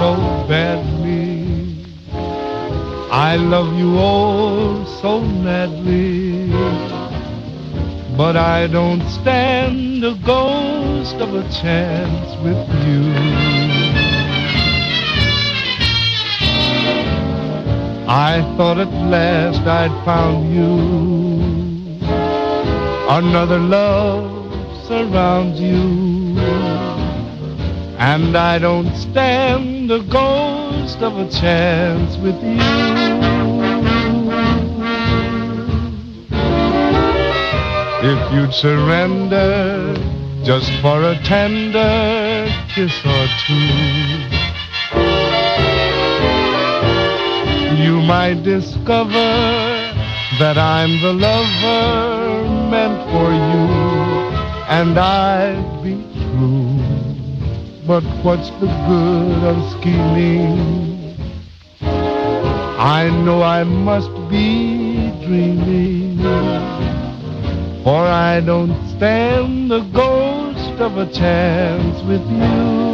so badly. I love you oh so madly, but I don't stand a ghost of a chance with you. I thought at last I'd found you. Another love surrounds you, and I don't stand a ghost of a chance with you. If you'd surrender just for a tender kiss or two, you might discover that I'm the lover meant for you, and I'd be true. But what's the good of scheming? I know I must be dreaming, for I don't stand the ghost of a chance with you.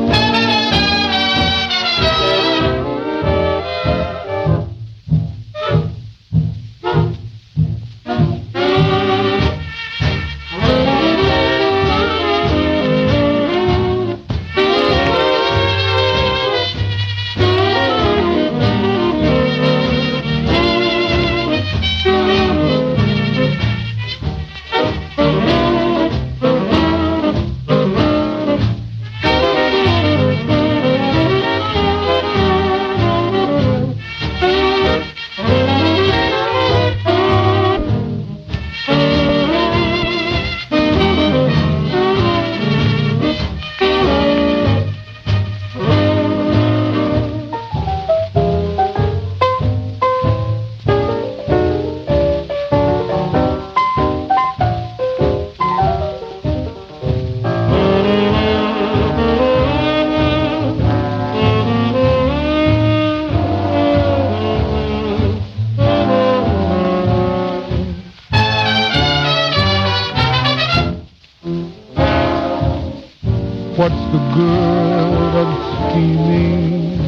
What's the good of scheming?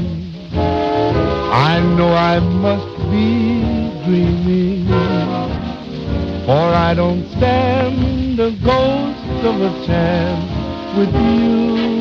I know I must be dreaming, for I don't stand a ghost of a chance with you.